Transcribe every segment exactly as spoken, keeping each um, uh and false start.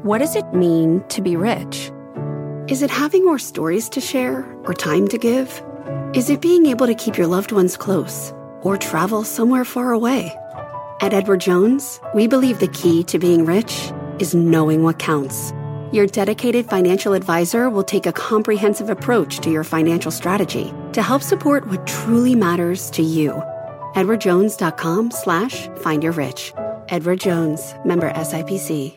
What does it mean to be rich? Is it having more stories to share or time to give? Is it being able to keep your loved ones close or travel somewhere far away? At Edward Jones, we believe the key to being rich is knowing what counts. Your dedicated financial advisor will take a comprehensive approach to your financial strategy to help support what truly matters to you. edwardjones.com slash find your rich. Edward Jones, member S I P C.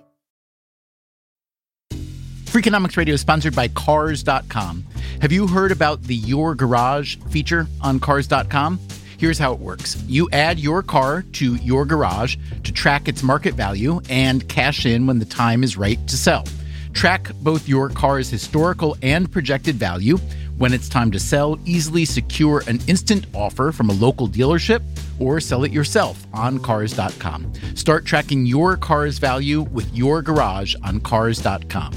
Freakonomics Radio is sponsored by Cars dot com. Have you heard about the Your Garage feature on Cars dot com? Here's how it works. You add your car to your garage to track its market value and cash in when the time is right to sell. Track both your car's historical and projected value. When it's time to sell, easily secure an instant offer from a local dealership or sell it yourself on Cars dot com. Start tracking your car's value with your garage on Cars dot com.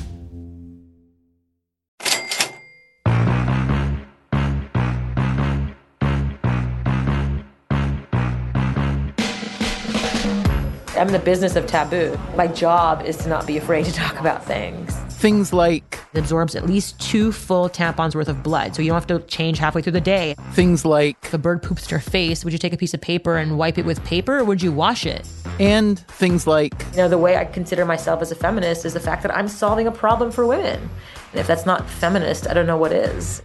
I'm in the business of taboo. My job is to not be afraid to talk about things. Things like... It absorbs at least two full tampons worth of blood, so you don't have to change halfway through the day. Things like... If a bird poops in your face, would you take a piece of paper and wipe it with paper, or would you wash it? And things like... You know, the way I consider myself as a feminist is the fact that I'm solving a problem for women. And if that's not feminist, I don't know what is.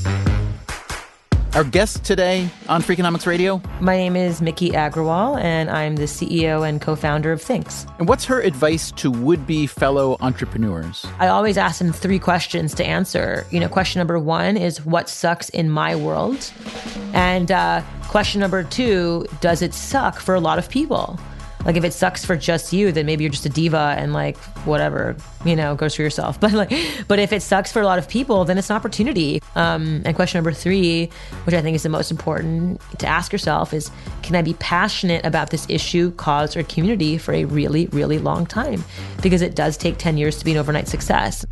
Our guest today on Freakonomics Radio? My name is Miki Agrawal, and I'm the C E O and co-founder of Thinx. And what's her advice to would-be fellow entrepreneurs? I always ask them three questions to answer. You know, question number one is, what sucks in my world? And uh, question number two, does it suck for a lot of people? Like, if it sucks for just you, then maybe you're just a diva and like, whatever, you know, go screw yourself. But like, but if it sucks for a lot of people, then it's an opportunity. Um, and question number three, which I think is the most important to ask yourself, is, can I be passionate about this issue, cause, or community for a really, really long time? Because it does take ten years to be an overnight success.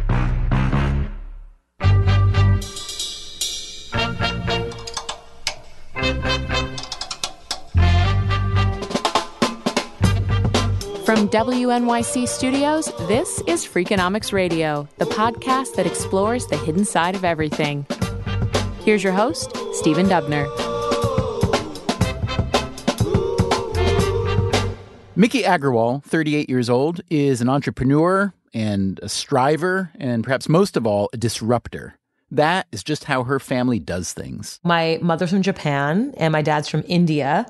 From W N Y C Studios, this is Freakonomics Radio, the podcast that explores the hidden side of everything. Here's your host, Stephen Dubner. Miki Agrawal, thirty-eight years old, is an entrepreneur and a striver, and perhaps most of all, a disruptor. That is just how her family does things. My mother's from Japan and my dad's from India.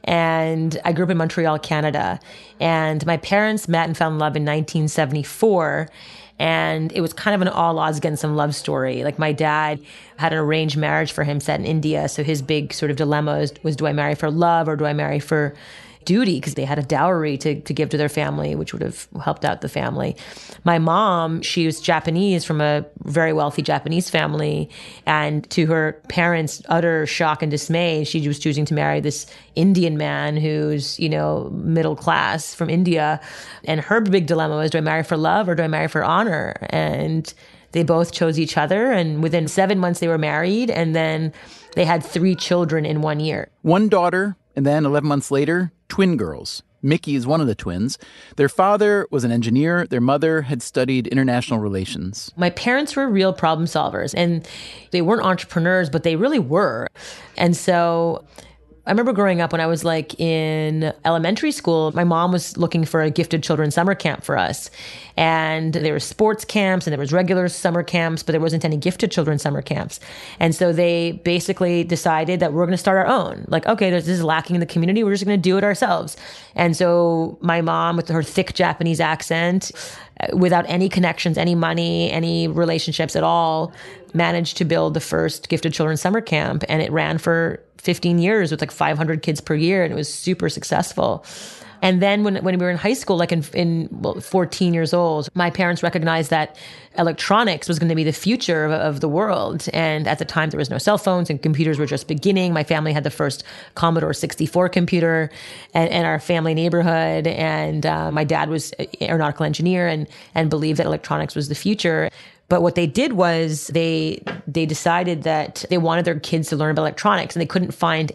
And I grew up in Montreal, Canada. And my parents met and fell in love in nineteen seventy-four. And it was kind of an all odds against some love story. Like, my dad had an arranged marriage for him set in India. So his big sort of dilemma was, was do I marry for love or do I marry for duty? Because they had a dowry to, to give to their family, which would have helped out the family. My mom, she was Japanese, from a very wealthy Japanese family. And to her parents' utter shock and dismay, she was choosing to marry this Indian man who's, you know, middle class from India. And her big dilemma was, do I marry for love or do I marry for honor? And they both chose each other. And within seven months, they were married. And then they had three children in one year. One daughter, and then eleven months later, twin girls. Miki is one of the twins. Their father was an engineer. Their mother had studied international relations. My parents were real problem solvers, and they weren't entrepreneurs, but they really were. And so I remember growing up when I was like in elementary school, my mom was looking for a gifted children summer camp for us. And there were sports camps and there was regular summer camps, but there wasn't any gifted children summer camps. And so they basically decided that we're going to start our own. Like, okay, this is lacking in the community. We're just going to do it ourselves. And so my mom, with her thick Japanese accent, without any connections, any money, any relationships at all, managed to build the first gifted children summer camp. And it ran for fifteen years with like five hundred kids per year. And it was super successful. And then when when we were in high school, like in, in well, fourteen years old, my parents recognized that electronics was going to be the future of, of the world. And at the time, there was no cell phones and computers were just beginning. My family had the first Commodore sixty-four computer in, in our family neighborhood. And uh, my dad was an aeronautical engineer and, and believed that electronics was the future. But what they did was they they decided that they wanted their kids to learn about electronics, and they couldn't find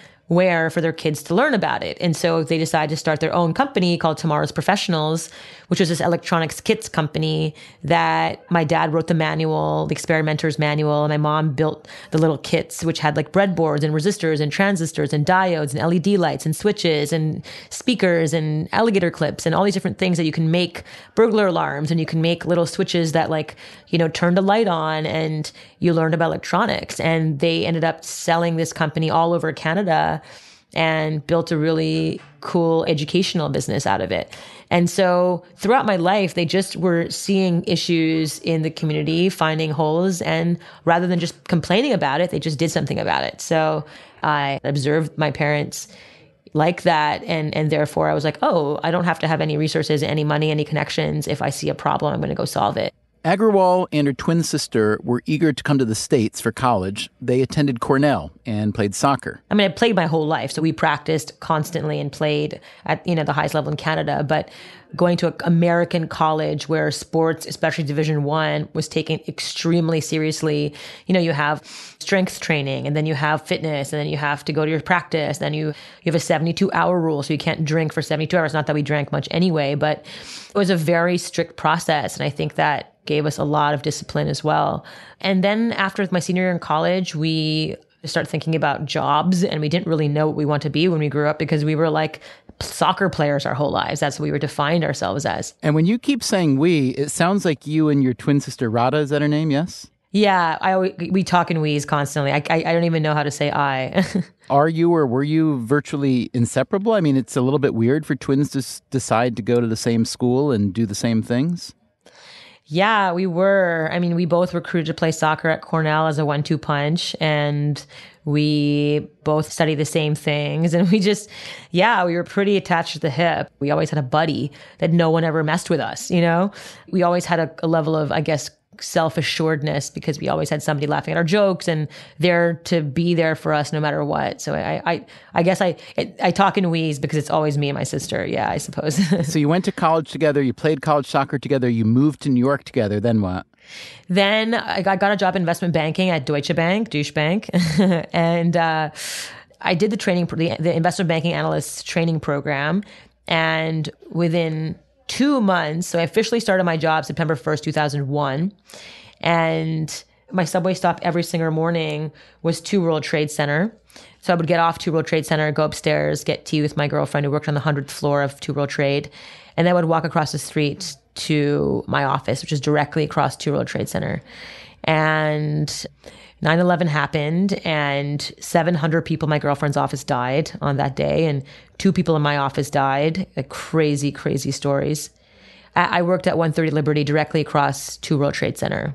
anywhere for their kids to learn about it. And so they decided to start their own company called Tomorrow's Professionals, which was this electronics kits company that my dad wrote the manual, the experimenter's manual, and my mom built the little kits, which had like breadboards and resistors and transistors and diodes and L E D lights and switches and speakers and alligator clips and all these different things that you can make burglar alarms, and you can make little switches that like, you know, turned a light on, and you learned about electronics. And they ended up selling this company all over Canada and built a really cool educational business out of it. And so throughout my life, they just were seeing issues in the community, finding holes, and rather than just complaining about it, they just did something about it. So I observed my parents like that, and and therefore I was like, oh, I don't have to have any resources, any money, any connections. If I see a problem, I'm going to go solve it. Agrawal and her twin sister were eager to come to the States for college. They attended Cornell and played soccer. I mean, I played my whole life, so we practiced constantly and played at, you know, the highest level in Canada. But going to an American college where sports, especially Division One, was taken extremely seriously. You know, you have strength training, and then you have fitness, and then you have to go to your practice. Then you you have a seventy-two hour rule, so you can't drink for seventy-two hours. Not that we drank much anyway, but it was a very strict process, and I think that gave us a lot of discipline as well. And then after my senior year in college, we started thinking about jobs, and we didn't really know what we want to be when we grew up, because we were like soccer players our whole lives. That's what we were defined ourselves as. And when you keep saying we, it sounds like you and your twin sister Radha, is that her name? Yes? Yeah, I always, we talk in we's constantly. I, I I don't even know how to say I. Are you or were you virtually inseparable? I mean, it's a little bit weird for twins to s- decide to go to the same school and do the same things. Yeah, we were. I mean, we both recruited to play soccer at Cornell as a one two punch, and we both studied the same things. And we just, yeah, we were pretty attached to the hip. We always had a buddy that no one ever messed with us, you know? We always had a, a level of, I guess, self-assuredness, because we always had somebody laughing at our jokes and there to be there for us no matter what. So I I, I guess I, I talk in we's because it's always me and my sister. Yeah, I suppose. So you went to college together, you played college soccer together, you moved to New York together, then what? Then I got, got a job in investment banking at Deutsche Bank, Deutsche Bank. and uh, I did the training, the, the investment banking analyst training program. And within two months, so I officially started my job September first, two thousand one. And my subway stop every single morning was Two World Trade Center. So I would get off Two World Trade Center, go upstairs, get tea with my girlfriend who worked on the hundredth floor of Two World Trade. And then I would walk across the street to my office, which is directly across Two World Trade Center. And nine eleven happened, and seven hundred people in my girlfriend's office died on that day, and two people in my office died. Like crazy, crazy stories. I, I worked at one thirty Liberty directly across Two World Trade Center.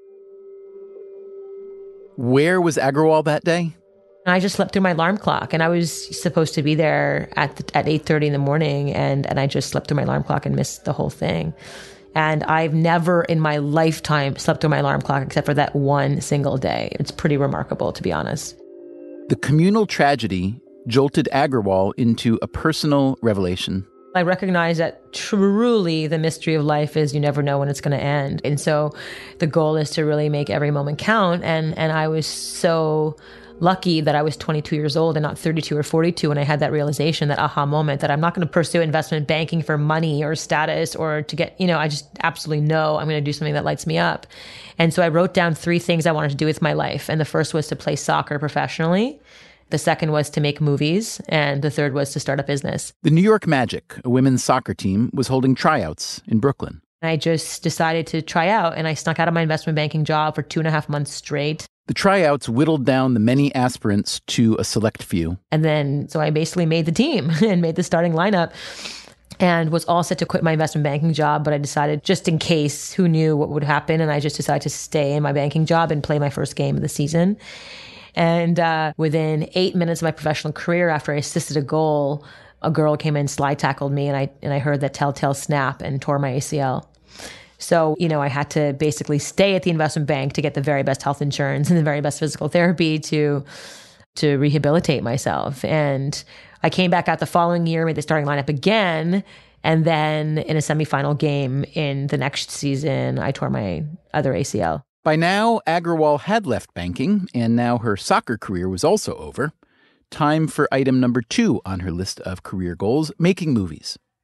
Where was Agrawal that day? I just slept through my alarm clock, and I was supposed to be there at the, at eight thirty in the morning, and, and I just slept through my alarm clock and missed the whole thing. And I've never in my lifetime slept through my alarm clock except for that one single day. It's pretty remarkable, to be honest. The communal tragedy jolted Agrawal into a personal revelation. I recognize that truly the mystery of life is you never know when it's going to end. And so the goal is to really make every moment count. And, and I was so lucky that I was twenty-two years old and not thirty-two or forty-two when I had that realization, that aha moment, that I'm not going to pursue investment banking for money or status or to get, you know, I just absolutely know I'm going to do something that lights me up. And so I wrote down three things I wanted to do with my life. And the first was to play soccer professionally. The second was to make movies. And the third was to start a business. The New York Magic, a women's soccer team, was holding tryouts in Brooklyn. I just decided to try out, and I snuck out of my investment banking job for two and a half months straight. The tryouts whittled down the many aspirants to a select few. And then, so I basically made the team and made the starting lineup and was all set to quit my investment banking job. But I decided, just in case, who knew what would happen? And I just decided to stay in my banking job and play my first game of the season. And uh, within eight minutes of my professional career, after I assisted a goal, a girl came in, slide tackled me, and I and I heard that telltale snap and tore my A C L. So, you know, I had to basically stay at the investment bank to get the very best health insurance and the very best physical therapy to to rehabilitate myself. And I came back out the following year, made the starting lineup again, and then in a semifinal game in the next season, I tore my other A C L. By now, Agrawal had left banking, and now her soccer career was also over. Time for item number two on her list of career goals, making movies.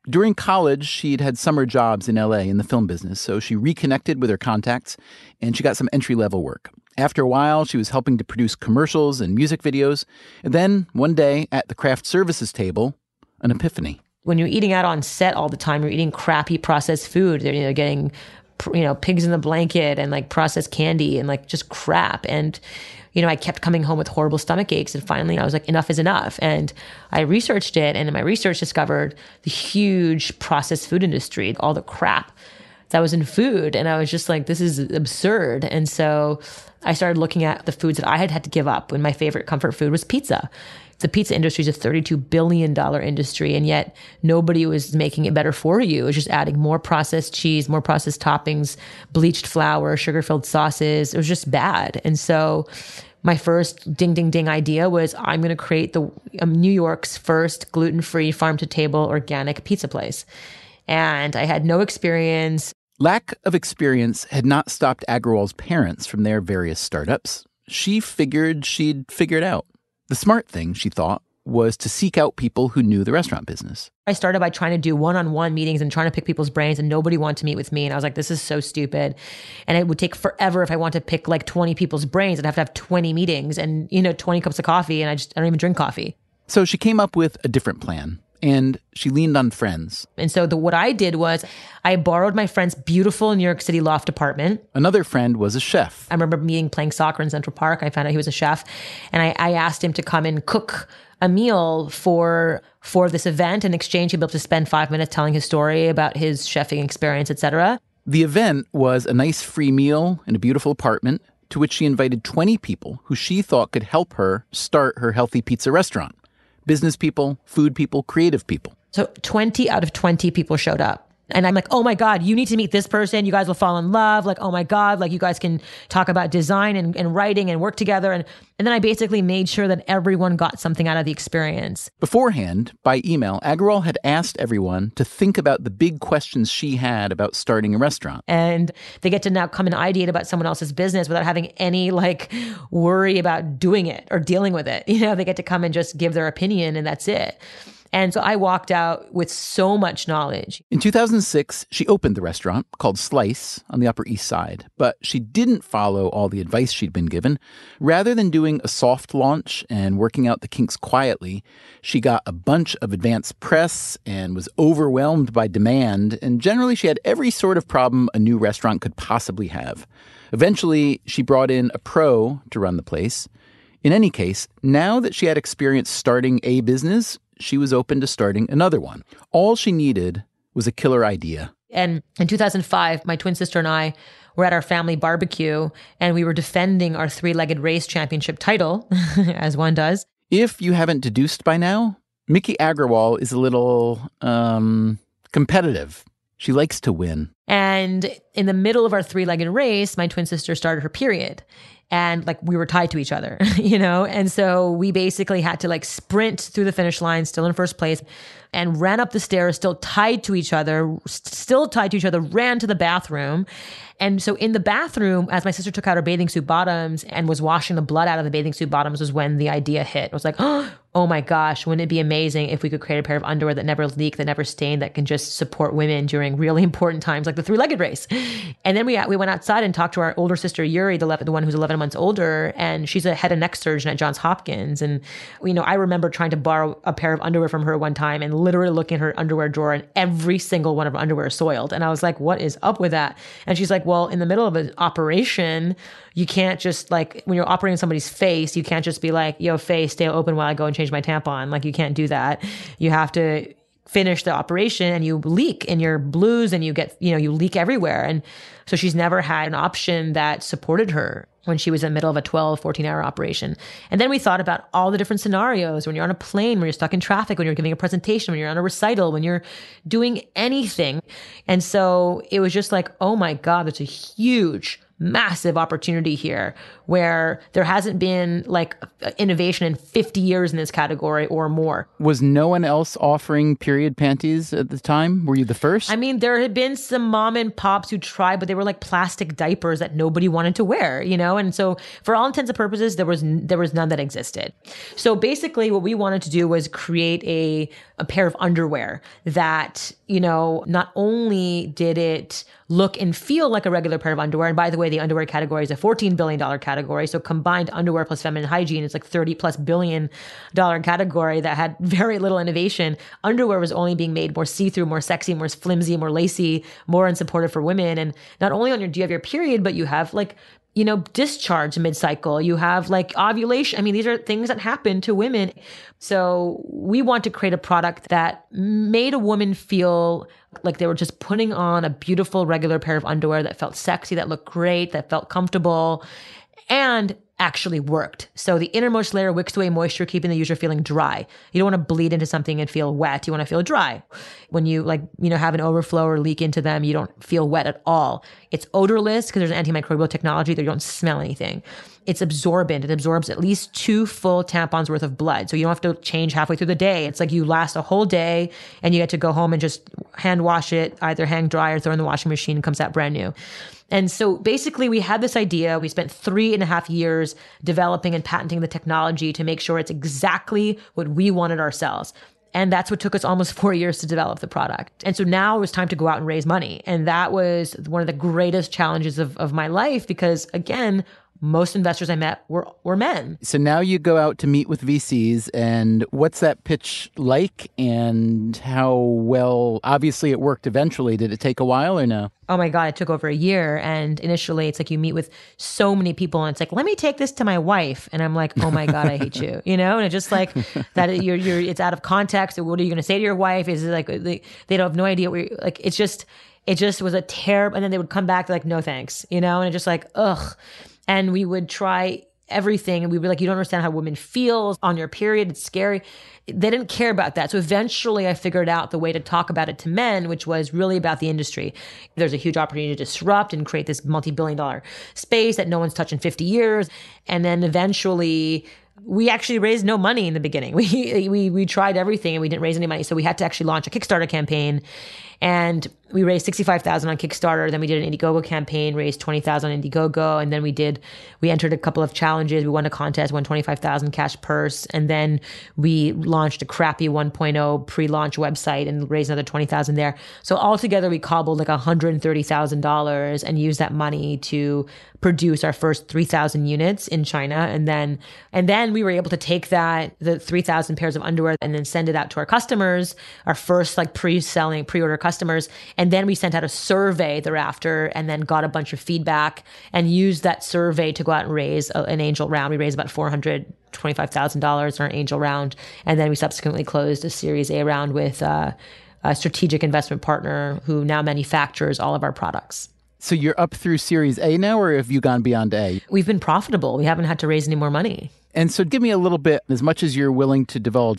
During college, she'd had summer jobs in L A in the film business, so she reconnected with her contacts and she got some entry-level work. After a while, she was helping to produce commercials and music videos. And then, one day, at the craft services table, an epiphany. When you're eating out on set all the time, you're eating crappy processed food. You're, you know, getting, you know, pigs in the blanket and like processed candy and like just crap. And, you know, I kept coming home with horrible stomach aches. And finally, I was like, enough is enough. And I researched it. And in my research discovered the huge processed food industry, all the crap that was in food. And I was just like, this is absurd. And so I started looking at the foods that I had had to give up when my favorite comfort food was pizza. The pizza industry is a thirty-two billion dollars industry, and yet nobody was making it better for you. It was just adding more processed cheese, more processed toppings, bleached flour, sugar-filled sauces. It was just bad. And so my first ding, ding, ding idea was I'm going to create the um, New York's first gluten-free, farm-to-table, organic pizza place. And I had no experience. Lack of experience had not stopped Agrawal's parents from their various startups. She figured she'd figure it out. The smart thing, she thought, was to seek out people who knew the restaurant business. I started by trying to do one-on-one meetings and trying to pick people's brains, and nobody wanted to meet with me. And I was like, this is so stupid. And it would take forever if I wanted to pick like twenty people's brains. I'd have to have twenty meetings and, you know, twenty cups of coffee, and I just, I don't even drink coffee. So she came up with a different plan, and she leaned on friends. And so the, what I did was I borrowed my friend's beautiful New York City loft apartment. Another friend was a chef. I remember meeting, playing soccer in Central Park. I found out he was a chef. And I, I asked him to come and cook a meal for for this event. In exchange, he'd be able to spend five minutes telling his story about his chefing experience, et cetera. The event was a nice free meal in a beautiful apartment to which she invited twenty people who she thought could help her start her healthy pizza restaurant. Business people, food people, creative people. So twenty out of twenty people showed up. And I'm like, oh my God, you need to meet this person. You guys will fall in love. Like, oh my God, like you guys can talk about design and, and writing and work together. And, and then I basically made sure that everyone got something out of the experience. Beforehand, by email, Agrawal had asked everyone to think about the big questions she had about starting a restaurant. And they get to now come and ideate about someone else's business without having any like worry about doing it or dealing with it. You know, they get to come and just give their opinion and that's it. And so I walked out with so much knowledge. In two thousand six, she opened the restaurant called Slice on the Upper East Side, but she didn't follow all the advice she'd been given. Rather than doing a soft launch and working out the kinks quietly, she got a bunch of advance press and was overwhelmed by demand, and generally she had every sort of problem a new restaurant could possibly have. Eventually, she brought in a pro to run the place. In any case, now that she had experience starting a business, she was open to starting another one. All she needed was a killer idea. And in two thousand five, my twin sister and I were at our family barbecue, and we were defending our three-legged race championship title, as one does. If you haven't deduced by now, Miki Agrawal is a little um, competitive. She likes to win. And in the middle of our three-legged race, my twin sister started her period. And like we were tied to each other, you know? And so we basically had to like sprint through the finish line, still in first place, and ran up the stairs, still tied to each other, still tied to each other, ran to the bathroom. And so in the bathroom, as my sister took out her bathing suit bottoms and was washing the blood out of the bathing suit bottoms was when the idea hit. It was like, oh my gosh, wouldn't it be amazing if we could create a pair of underwear that never leak, that never stain, that can just support women during really important times like the three-legged race. And then we we went outside and talked to our older sister, Yuri, the, the one who's eleven months older, and she's a head and neck surgeon at Johns Hopkins. And, you know, I remember trying to borrow a pair of underwear from her one time and literally looking at her underwear drawer and every single one of her underwear is soiled. And I was like, what is up with that? And she's like, well, in the middle of an operation, you can't just like, when you're operating somebody's face, you can't just be like, yo, face, stay open while I go and change my tampon. Like you can't do that. You have to finish the operation and you leak in your blues and you get, you know, you leak everywhere. And so she's never had an option that supported her when she was in the middle of a twelve, fourteen hour operation. And then we thought about all the different scenarios when you're on a plane, when you're stuck in traffic, when you're giving a presentation, when you're on a recital, when you're doing anything. And so it was just like, oh my God, that's a huge, massive opportunity here where there hasn't been like innovation in fifty years in this category or more. Was no one else offering period panties at the time? Were you the first? I mean, there had been some mom and pops who tried, but they were like plastic diapers that nobody wanted to wear, you know? And so for all intents and purposes, there was there was none that existed. So basically what we wanted to do was create a, a pair of underwear that, you know, not only did it look and feel like a regular pair of underwear. And by the way, the underwear category is a fourteen billion dollars category. So combined underwear plus feminine hygiene is like thirty plus billion dollar category that had very little innovation. Underwear was only being made more see-through, more sexy, more flimsy, more lacy, more unsupportive for women. And not only on your, do you have your period, but you have like, you know, discharge mid-cycle. You have like ovulation. I mean, these are things that happen to women. So we want to create a product that made a woman feel like they were just putting on a beautiful regular pair of underwear that felt sexy, that looked great, that felt comfortable, and actually worked. So the innermost layer wicks away moisture, keeping the user feeling dry. You don't want to bleed into something and feel wet. You want to feel dry. When you like, you know, have an overflow or leak into them, you don't feel wet at all. It's odorless because there's an antimicrobial technology that you don't smell anything. It's absorbent. It absorbs at least two full tampons worth of blood. So you don't have to change halfway through the day. It's like you last a whole day and you get to go home and just hand wash it, either hang dry or throw in the washing machine. It comes out brand new. And so basically we had this idea. We spent three and a half years developing and patenting the technology to make sure it's exactly what we wanted ourselves. And that's what took us almost four years to develop the product. And so now it was time to go out and raise money. And that was one of the greatest challenges of, of my life because, again, most investors I met were were men. So now you go out to meet with V Cs, and what's that pitch like, and how well, obviously it worked eventually. Did it take a while or no? Oh my God, it took over a year. And initially it's like you meet with so many people and it's like, let me take this to my wife. And I'm like, oh my God, I hate you. You know, and it's just like that you're, you're, it's out of context. What are you going to say to your wife? Is it like, they, they don't have no idea what you're, like, it's just, it just was a terrible, and then they would come back like, no thanks, you know, and it's just like, ugh. And we would try everything. And we were like, you don't understand how women feel on your period. It's scary. They didn't care about that. So eventually I figured out the way to talk about it to men, which was really about the industry. There's a huge opportunity to disrupt and create this multi-billion dollar space that no one's touched in fifty years. And then eventually we actually raised no money in the beginning. We, we, we tried everything and we didn't raise any money. So we had to actually launch a Kickstarter campaign. And we raised sixty-five thousand dollars on Kickstarter. Then we did an Indiegogo campaign, raised twenty thousand dollars on Indiegogo. And then we did, we entered a couple of challenges. We won a contest, won twenty-five thousand dollars cash purse. And then we launched a crappy one point oh pre-launch website and raised another twenty thousand dollars there. So altogether we cobbled like one hundred thirty thousand dollars and used that money to produce our first three thousand units in China. And then, and then we were able to take that, the three thousand pairs of underwear, and then send it out to our customers, our first like pre-selling, pre-order customers. And then we sent out a survey thereafter and then got a bunch of feedback and used that survey to go out and raise a, an angel round. We raised about four hundred twenty-five thousand dollars in our angel round. And then we subsequently closed a Series A round with uh, a strategic investment partner who now manufactures all of our products. So you're up through Series A now, or have you gone beyond A? We've been profitable. We haven't had to raise any more money. And so give me a little bit, as much as you're willing to divulge,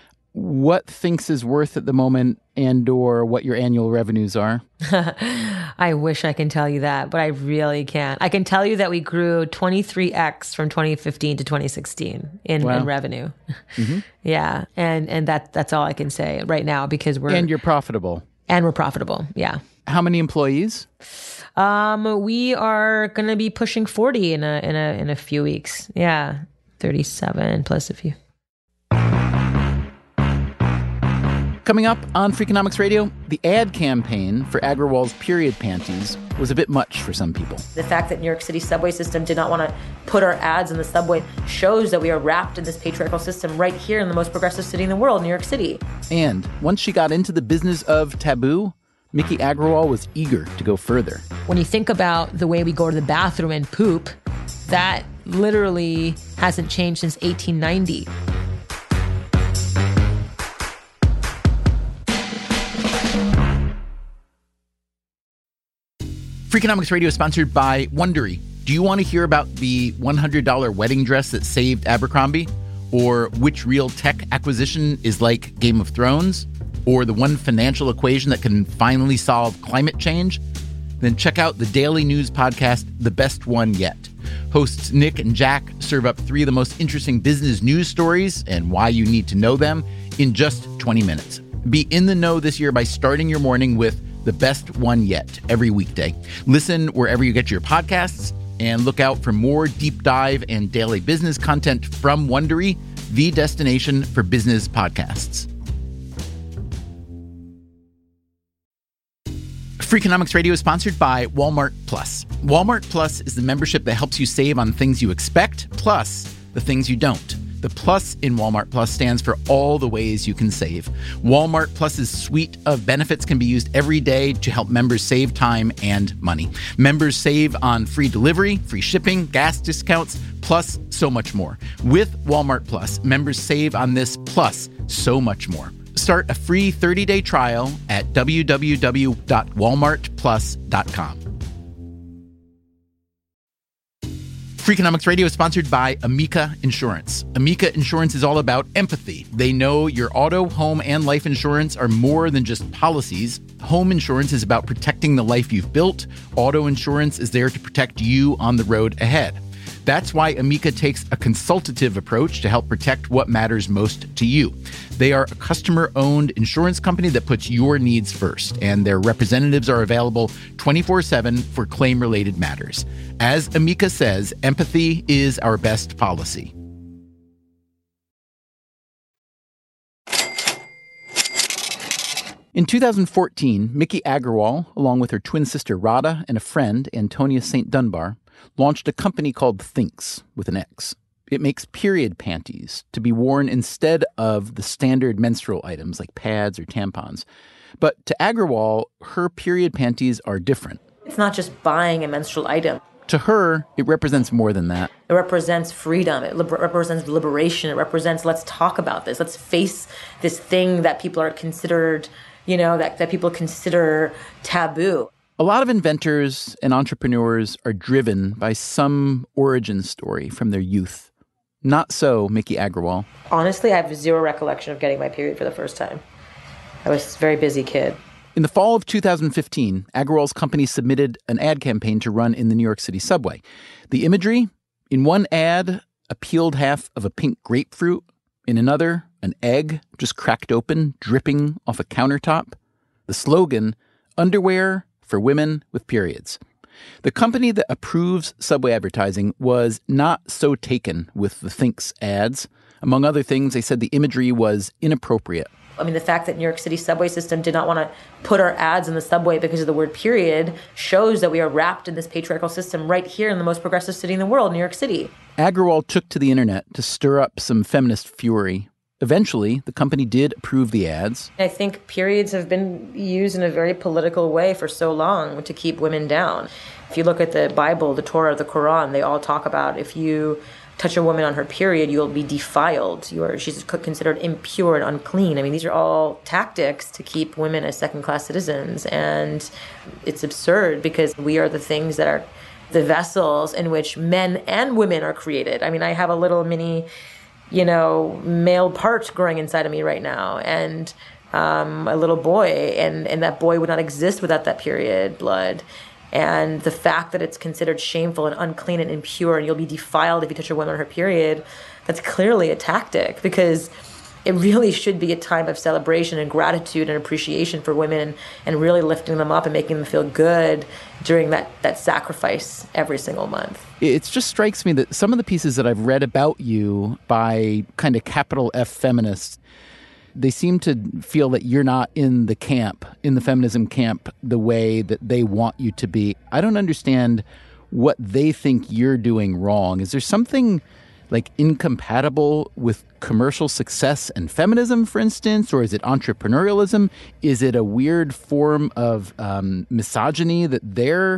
what Thinx is worth at the moment and or what your annual revenues are? I wish I can tell you that, but I really can't. I can tell you that we grew twenty-three x from twenty fifteen to twenty sixteen in, wow. in revenue. Mm-hmm. Yeah. And and that that's all I can say right now because we're... And you're profitable. And we're profitable. Yeah. How many employees? Um, we are going to be pushing forty in a in a in a few weeks. Yeah. thirty-seven plus a few. Coming up on Freakonomics Radio, the ad campaign for Agrawal's period panties was a bit much for some people. The fact that New York City subway system did not want to put our ads in the subway shows that we are wrapped in this patriarchal system right here in the most progressive city in the world, New York City. And once she got into the business of taboo, Miki Agrawal was eager to go further. When you think about the way we go to the bathroom and poop, that literally hasn't changed since eighteen ninety. Freakonomics Radio is sponsored by Wondery. Do you want to hear about the one hundred dollars wedding dress that saved Abercrombie? Or which real tech acquisition is like Game of Thrones? Or the one financial equation that can finally solve climate change? Then check out the daily news podcast, The Best One Yet. Hosts Nick and Jack serve up three of the most interesting business news stories and why you need to know them in just twenty minutes. Be in the know this year by starting your morning with The Best One Yet every weekday. Listen wherever you get your podcasts and look out for more deep dive and daily business content from Wondery, the destination for business podcasts. Freakonomics Radio is sponsored by Walmart Plus. Walmart Plus is the membership that helps you save on things you expect, plus the things you don't. The plus in Walmart Plus stands for all the ways you can save. Walmart Plus's suite of benefits can be used every day to help members save time and money. Members save on free delivery, free shipping, gas discounts, plus so much more. With Walmart Plus, members save on this plus so much more. Start a free thirty-day trial at w w w dot walmart plus dot com. Freakonomics Radio is sponsored by Amica Insurance. Amica Insurance is all about empathy. They know your auto, home, and life insurance are more than just policies. Home insurance is about protecting the life you've built. Auto insurance is there to protect you on the road ahead. That's why Amica takes a consultative approach to help protect what matters most to you. They are a customer-owned insurance company that puts your needs first, and their representatives are available twenty-four seven for claim-related matters. As Amica says, empathy is our best policy. In two thousand fourteen, Miki Agrawal, along with her twin sister Radha and a friend, Antonia Saint Dunbar, launched a company called Thinx, with an X. It makes period panties to be worn instead of the standard menstrual items like pads or tampons. But to Agrawal, her period panties are different. It's not just buying a menstrual item. To her, it represents more than that. It represents freedom. It liber- represents liberation. It represents, let's talk about this. Let's face this thing that people are considered, you know, that, that people consider taboo. A lot of inventors and entrepreneurs are driven by some origin story from their youth. Not so Miki Agrawal. Honestly, I have zero recollection of getting my period for the first time. I was a very busy kid. In the fall of two thousand fifteen, Agrawal's company submitted an ad campaign to run in the New York City subway. The imagery? In one ad, a peeled half of a pink grapefruit. In another, an egg just cracked open, dripping off a countertop. The slogan, underwear for women with periods. The company that approves subway advertising was not so taken with the Thinx ads. Among other things, they said the imagery was inappropriate. I mean, the fact that New York City subway system did not want to put our ads in the subway because of the word period shows that we are wrapped in this patriarchal system right here in the most progressive city in the world, New York City. Agrawal took to the internet to stir up some feminist fury. Eventually, the company did approve the ads. I think periods have been used in a very political way for so long to keep women down. If you look at the Bible, the Torah, the Quran, they all talk about if you touch a woman on her period, you'll be defiled. You are, she's considered impure and unclean. I mean, these are all tactics to keep women as second-class citizens. And it's absurd because we are the things that are the vessels in which men and women are created. I mean, I have a little mini, you know, male part growing inside of me right now, and um, a little boy, and, and that boy would not exist without that period blood. And the fact that it's considered shameful and unclean and impure, and you'll be defiled if you touch a woman on her period, that's clearly a tactic, because it really should be a time of celebration and gratitude and appreciation for women, and really lifting them up and making them feel good during that, that sacrifice every single month. It just strikes me that some of the pieces that I've read about you by kind of capital F feminists, they seem to feel that you're not in the camp, in the feminism camp, the way that they want you to be. I don't understand what they think you're doing wrong. Is there something like incompatible with commercial success and feminism, for instance? Or is it entrepreneurialism? Is it a weird form of um, misogyny that they're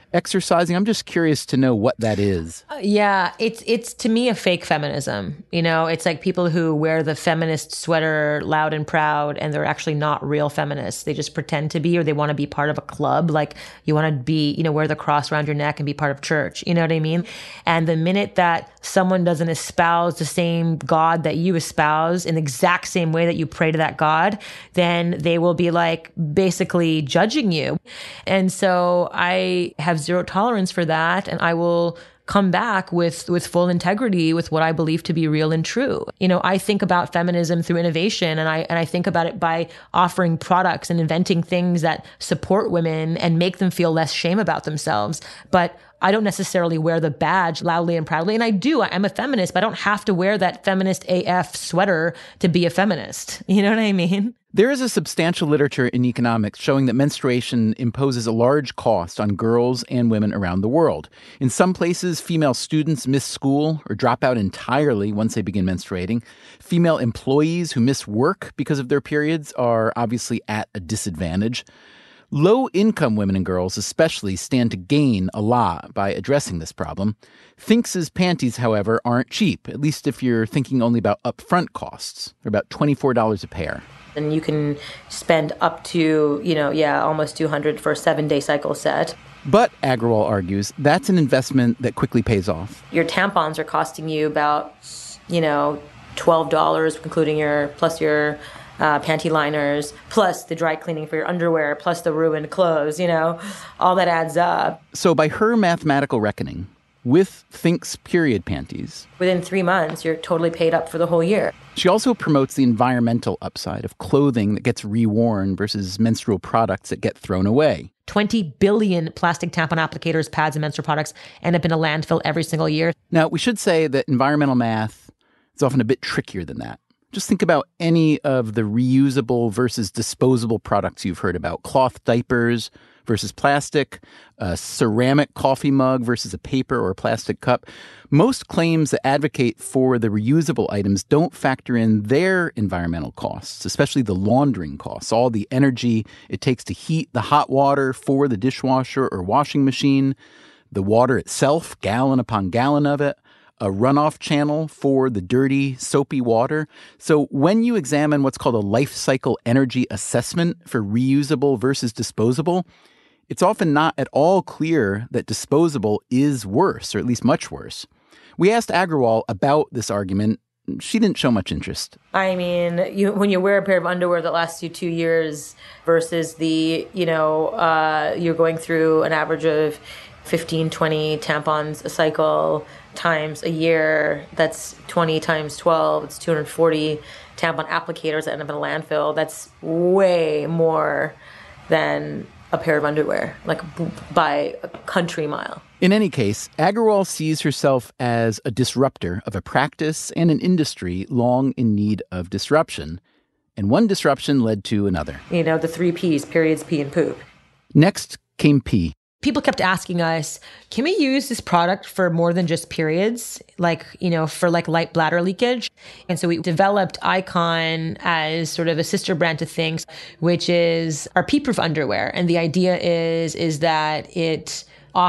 exercising. I'm just curious to know what that is. Uh, yeah, it's it's to me a fake feminism. You know, it's like people who wear the feminist sweater loud and proud, and they're actually not real feminists. They just pretend to be, or they want to be part of a club. Like you want to be, you know, wear the cross around your neck and be part of church. You know what I mean? And the minute that someone doesn't espouse the same God that you espouse in the exact same way that you pray to that God, then they will be like basically judging you. And so I have zero tolerance for that. And I will come back with, with full integrity with what I believe to be real and true. You know, I think about feminism through innovation, and I, and I think about it by offering products and inventing things that support women and make them feel less shame about themselves. But I don't necessarily wear the badge loudly and proudly. And I do. I'm a feminist, but I don't have to wear that feminist A F sweater to be a feminist. You know what I mean? There is a substantial literature in economics showing that menstruation imposes a large cost on girls and women around the world. In some places, female students miss school or drop out entirely once they begin menstruating. Female employees who miss work because of their periods are obviously at a disadvantage. Low-income women and girls especially stand to gain a lot by addressing this problem. Thinx's panties, however, aren't cheap, at least if you're thinking only about upfront costs. They're about twenty-four dollars a pair. And you can spend up to, you know, yeah, almost two hundred dollars for a seven-day cycle set. But, Agrawal argues, that's an investment that quickly pays off. Your tampons are costing you about, you know, twelve dollars, including your, plus your Uh, panty liners, plus the dry cleaning for your underwear, plus the ruined clothes, you know, all that adds up. So by her mathematical reckoning, with Thinx period panties, within three months, you're totally paid up for the whole year. She also promotes the environmental upside of clothing that gets reworn versus menstrual products that get thrown away. twenty billion plastic tampon applicators, pads, and menstrual products end up in a landfill every single year. Now, we should say that environmental math is often a bit trickier than that. Just think about any of the reusable versus disposable products you've heard about. Cloth diapers versus plastic, a ceramic coffee mug versus a paper or a plastic cup. Most claims that advocate for the reusable items don't factor in their environmental costs, especially the laundering costs, all the energy it takes to heat the hot water for the dishwasher or washing machine, the water itself, gallon upon gallon of it, a runoff channel for the dirty, soapy water. So when you examine what's called a life cycle energy assessment for reusable versus disposable, it's often not at all clear that disposable is worse, or at least much worse. We asked Agrawal about this argument. She didn't show much interest. I mean, you, when you wear a pair of underwear that lasts you two years versus the, you know, uh, you're going through an average of fifteen, twenty tampons a cycle times a year, that's twenty times twelve, it's two hundred forty tampon applicators that end up in a landfill. That's way more than a pair of underwear, like by a country mile. In any case, Agrawal sees herself as a disruptor of a practice and an industry long in need of disruption. And one disruption led to another. You know, the three Ps, periods, pee, and poop. Next came pee. People kept asking us, can we use this product for more than just periods? Like, you know, for like light bladder leakage. And so we developed Icon as sort of a sister brand to Thinx, which is our pee-proof underwear. And the idea is, is that it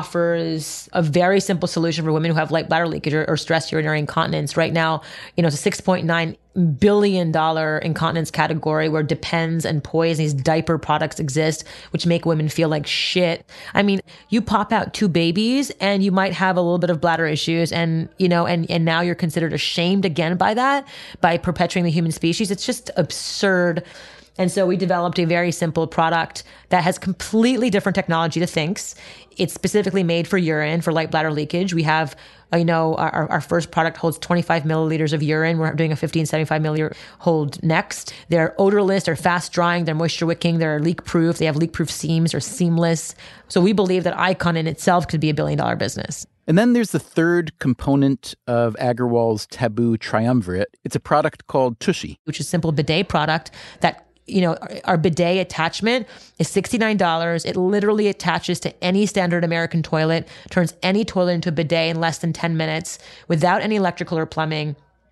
offers a very simple solution for women who have light bladder leakage or, or stress urinary incontinence. Right now, you know, it's a six point nine billion dollars incontinence category where Depends and Poise, these diaper products exist, which make women feel like shit. I mean, you pop out two babies and you might have a little bit of bladder issues, and, you know, and, and now you're considered ashamed again by that, by perpetuating the human species. It's just absurd. And so we developed a very simple product that has completely different technology to Thinx. It's specifically made for urine, for light bladder leakage. We have, you know, our, our first product holds twenty-five milliliters of urine. We're doing a fifteen seventy-five milliliter hold next. They're odorless, they're fast drying, they're moisture wicking, they're leak proof. They have leak proof seams, they're seamless. So we believe that Icon in itself could be a billion dollar business. And then there's the third component of Agrawal's taboo triumvirate. It's a product called Tushy, which is a simple bidet product that, you know, our bidet attachment is sixty-nine dollars. It literally attaches to any standard American toilet, turns any toilet into a bidet in less than ten minutes without any electrical or plumbing.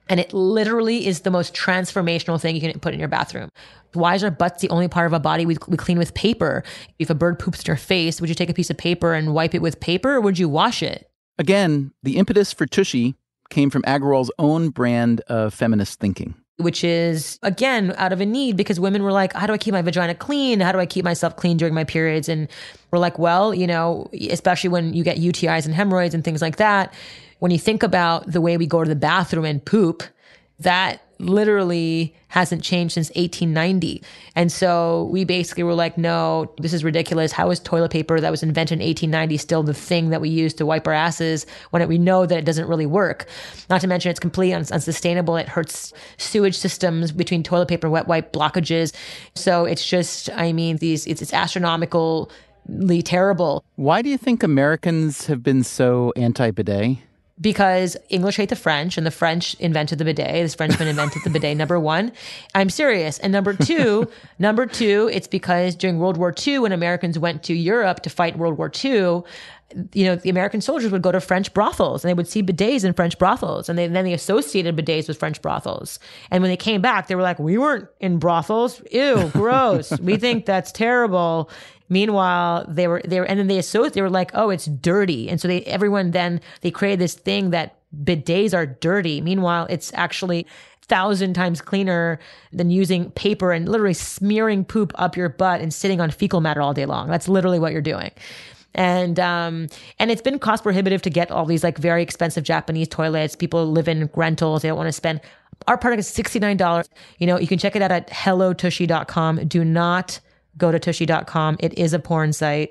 And it literally is the most transformational thing you can put in your bathroom. Why is our butts the only part of our body we, we clean with paper? If a bird poops in your face, would you take a piece of paper and wipe it with paper, or would you wash it? Again, the impetus for Tushy came from Agrawal's own brand of feminist thinking. Which is, again, out of a need, because women were like, how do I keep my vagina clean? How do I keep myself clean during my periods? And we're like, well, you know, especially when you get U T Is and hemorrhoids and things like that, when you think about the way we go to the bathroom and poop, that literally hasn't changed since eighteen ninety. And so we basically were like, no, this is ridiculous. How is toilet paper that was invented in eighteen ninety still the thing that we use to wipe our asses when it, we know that it doesn't really work? Not to mention it's completely uns- unsustainable. It hurts sewage systems between toilet paper and wet wipe blockages. So it's just, I mean, these it's, it's astronomically terrible. Why do you think Americans have been so anti-bidet? Because English hate the French, and the French invented the bidet. The Frenchmen invented the bidet, number one. I'm serious. And number two, number two, it's because during World War Two, when Americans went to Europe to fight World War Two, you know, the American soldiers would go to French brothels, and they would see bidets in French brothels, and they, then they associated bidets with French brothels. And when they came back, they were like, we weren't in brothels. Ew, gross. We think that's terrible. Meanwhile, they were they were, and then they associated. They were like, "Oh, it's dirty," and so they everyone then they created this thing that bidets are dirty. Meanwhile, it's actually a thousand times cleaner than using paper and literally smearing poop up your butt and sitting on fecal matter all day long. That's literally what you're doing. And um, and it's been cost prohibitive to get all these like very expensive Japanese toilets. People live in rentals. They don't want to spend. Our product is sixty-nine dollars. You know, you can check it out at hello tushy dot com. Do not go to tushy dot com. It is a porn site.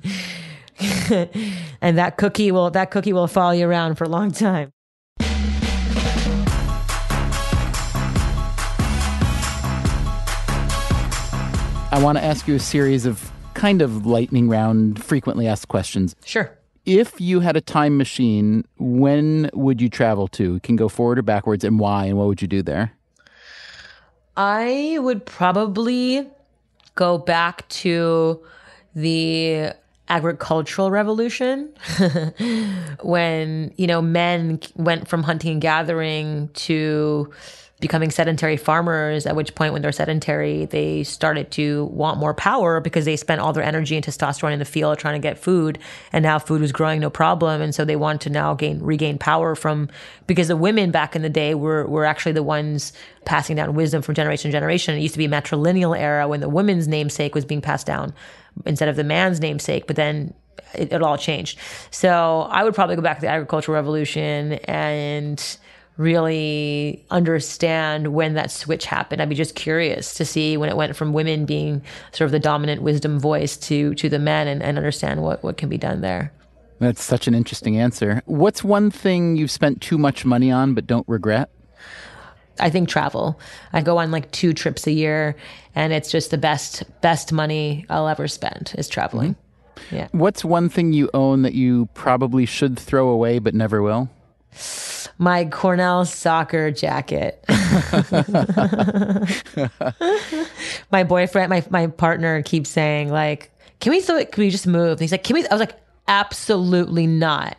And that cookie will that cookie will follow you around for a long time. I want to ask you a series of kind of lightning round, frequently asked questions. Sure. If you had a time machine, when would you travel to? You can go forward or backwards, and why, and what would you do there? I would probably go back to the agricultural revolution when, you know, men went from hunting and gathering to becoming sedentary farmers, at which point when they're sedentary, they started to want more power because they spent all their energy and testosterone in the field trying to get food. And now food was growing no problem. And so they want to now gain, regain power from, because the women back in the day were, were actually the ones passing down wisdom from generation to generation. It used to be a matrilineal era when the woman's namesake was being passed down instead of the man's namesake. But then it, it all changed. So I would probably go back to the agricultural revolution and really understand when that switch happened. I'd be just curious to see when it went from women being sort of the dominant wisdom voice to to the men, and, and understand what, what can be done there. That's such an interesting answer. What's one thing you've spent too much money on but don't regret? I think travel. I go on like two trips a year, and it's just the best best money I'll ever spend is traveling. Mm-hmm. Yeah. What's one thing you own that you probably should throw away but never will? My Cornell soccer jacket. My boyfriend, my my partner keeps saying like, can we throw it? Can we just move? And he's like, can we? I was like, absolutely not.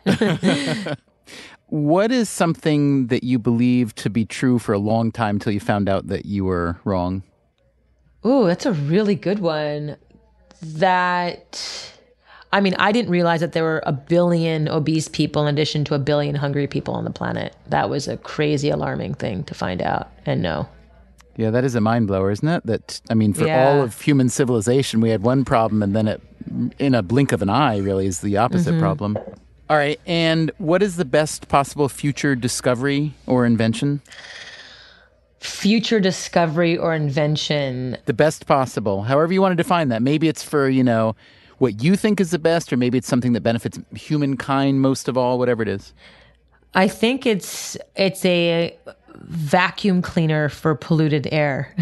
What is something that you believed to be true for a long time until you found out that you were wrong? Ooh, that's a really good one. That... I mean, I didn't realize that there were a billion obese people in addition to a billion hungry people on the planet. That was a crazy, alarming thing to find out and know. Yeah, that is a mind blower, isn't it? That, I mean, for yeah. all of human civilization, we had one problem, and then it, in a blink of an eye, really is the opposite mm-hmm. problem. All right, and what is the best possible future discovery or invention? Future discovery or invention. The best possible, however you want to define that. Maybe it's for, you know, what you think is the best, or maybe it's something that benefits humankind most of all, whatever it is. I think it's it's a vacuum cleaner for polluted air.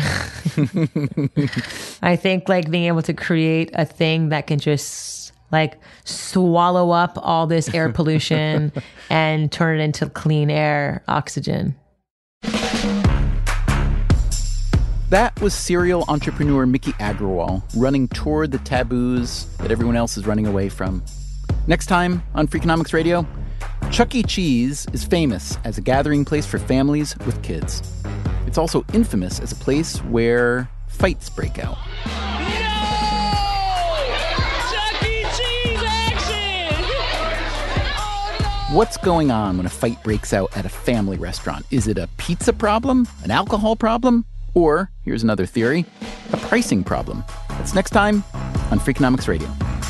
I think like being able to create a thing that can just like swallow up all this air pollution and turn it into clean air, oxygen. That was serial entrepreneur Miki Agrawal running toward the taboos that everyone else is running away from. Next time on Freakonomics Radio, Chuck E. Cheese is famous as a gathering place for families with kids. It's also infamous as a place where fights break out. What's going on when a fight breaks out at a family restaurant? Is it a pizza problem, an alcohol problem, or, here's another theory, a pricing problem? That's next time on Freakonomics Radio.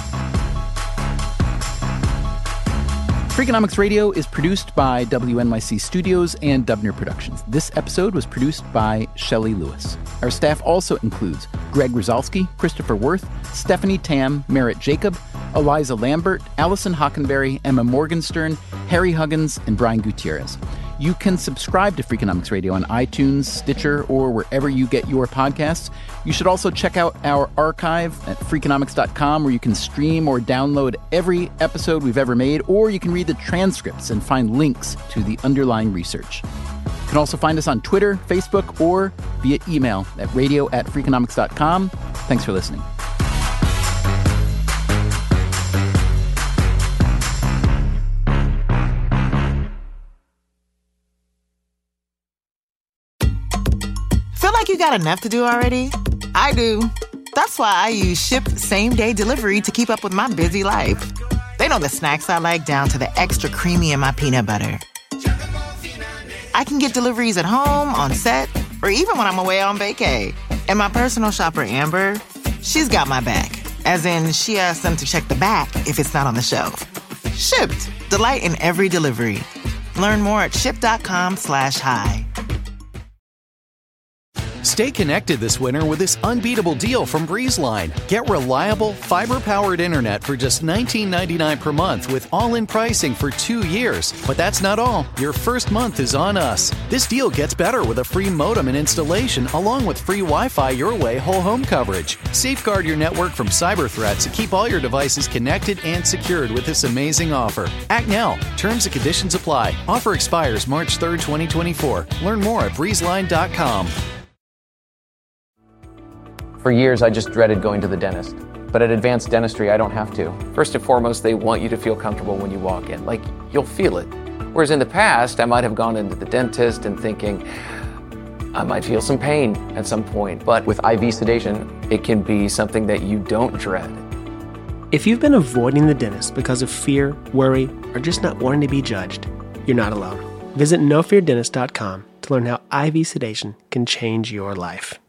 Freakonomics Radio is produced by W N Y C Studios and Dubner Productions. This episode was produced by Shelley Lewis. Our staff also includes Greg Rosalsky, Christopher Worth, Stephanie Tam, Merritt Jacob, Eliza Lambert, Allison Hockenberry, Emma Morgenstern, Harry Huggins, and Brian Gutierrez. You can subscribe to Freakonomics Radio on iTunes, Stitcher, or wherever you get your podcasts. You should also check out our archive at Freakonomics dot com, where you can stream or download every episode we've ever made, or you can read the transcripts and find links to the underlying research. You can also find us on Twitter, Facebook, or via email at radio at Freakonomics dot com. Thanks for listening. Feel like you got enough to do already? I do. That's why I use Ship Same Day Delivery to keep up with my busy life. They know the snacks I like down to the extra creamy in my peanut butter. I can get deliveries at home, on set, or even when I'm away on vacay. And my personal shopper, Amber, she's got my back. As in, she asks them to check the back if it's not on the shelf. Shipped. Delight in every delivery. Learn more at ship.com slash hi. Stay connected this winter with this unbeatable deal from BreezeLine. Get reliable, fiber-powered internet for just nineteen ninety-nine dollars per month with all-in pricing for two years. But that's not all. Your first month is on us. This deal gets better with a free modem and installation, along with free Wi-Fi your way whole home coverage. Safeguard your network from cyber threats and keep all your devices connected and secured with this amazing offer. Act now. Terms and conditions apply. Offer expires March third, twenty twenty-four. Learn more at breeze line dot com. For years, I just dreaded going to the dentist. But at Advanced Dentistry, I don't have to. First and foremost, they want you to feel comfortable when you walk in. Like, you'll feel it. Whereas in the past, I might have gone into the dentist and thinking, I might feel some pain at some point. But with I V sedation, it can be something that you don't dread. If you've been avoiding the dentist because of fear, worry, or just not wanting to be judged, you're not alone. Visit no fear dentist dot com to learn how I V sedation can change your life.